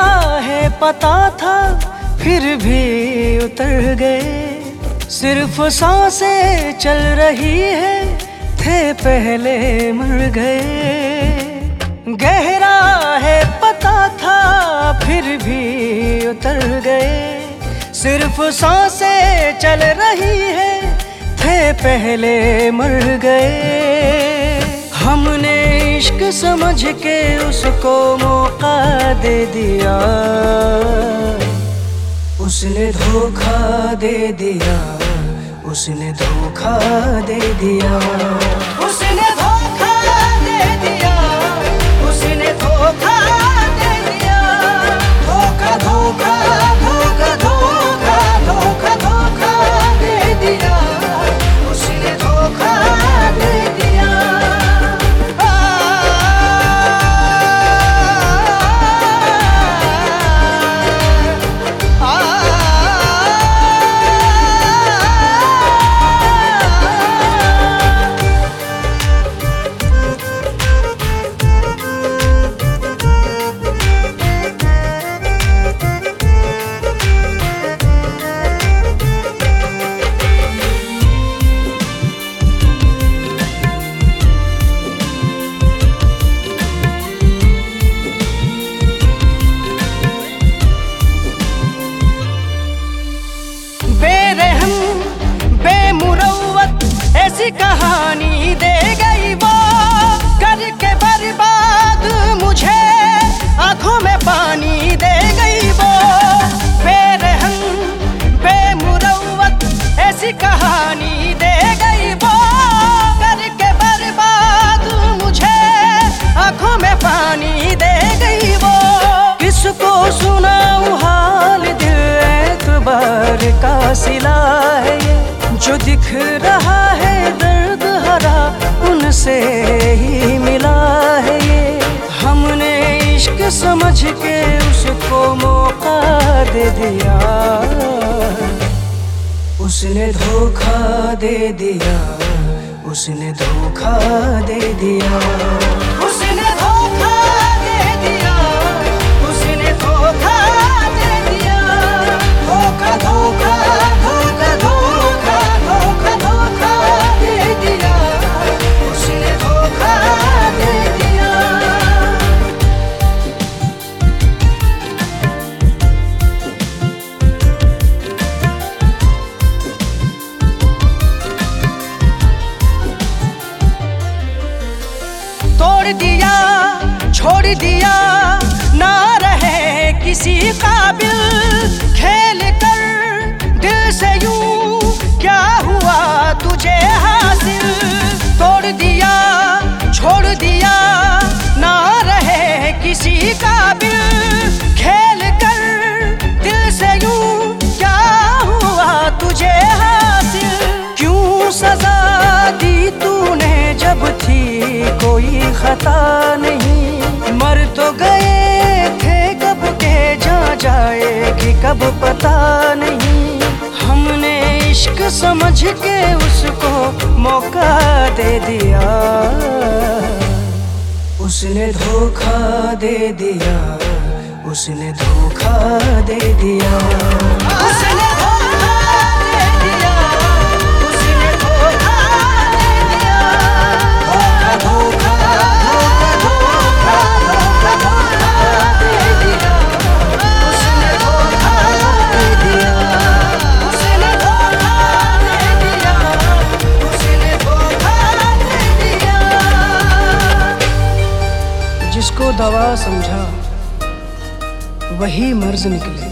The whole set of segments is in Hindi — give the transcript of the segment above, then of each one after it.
राहें पता था फिर भी उतर गए। सिर्फ सांसें चल रही है, थे पहले मर गए। गहरा है पता था फिर भी उतर गए। सिर्फ सांसें चल रही है, थे पहले मर गए। हमने इश्क समझ के उसको मौका दे दिया, उसने धोखा दे दिया, उसने धोखा दे दिया, उसने धोखा दे दिया, उसने धोखा दे दिया। धोखा धोखा धोखा धोखा धोखा धोखा दे दिया, उसने धोखा दे दिया। ऐसी कहानी दे गई वो, करके बर्बाद मुझे आंखों में पानी दे गई वो। बेरहम बेमुरव्वत ऐसी कहानी दे गई वो, करके बर्बाद मुझे आंखों में पानी दे गई वो। किसको सुनाऊं हाल दिल एतबार का सिला है ये, जो दिख रहा है दर्द हरा उनसे ही मिला है ये। हमने इश्क समझ के उसको मौका दे दिया, उसने धोखा दे दिया, उसने धोखा दे दिया, उसने धोखा दे दिया, उसने धोखा दे दिया। धोखा धोखा धोखा धोखा धोखा धोखा दे दिया, उसने धोखा दे दिया। तोड़ दिया छोड़ दिया, ना रहे किसी काबिल। खेल कर दिल से यूं क्या हुआ तुझे हासिल। तोड़ दिया छोड़ दिया, ना रहे किसी काबिल। खेल कर दिल से यूं क्या हुआ तुझे हासिल। क्यों सजा दी तूने जब थी कोई खता नहीं। मर तो गए थे कब के, जा जाएगी कब पता नहीं। हमने इश्क समझ के उसको मौका दे दिया, उसने धोखा दे दिया, उसने धोखा दे दिया, उसने धोखा दे दिया, उसने धोखा दे दिया। धोखा धोखा धोखा धोखा धोखा दे दिया, उसने धोखा दे दिया, उसने धोखा दे दिया, उसने धोखा दे दिया। जिसको दवा समझा वही मर्ज निकले,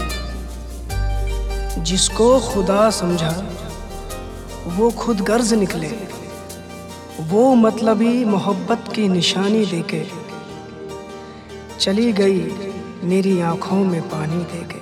जिसको खुदा समझा वो खुद गर्ज निकले। वो मतलबी मोहब्बत की निशानी देके चली गई मेरी आंखों में पानी देके।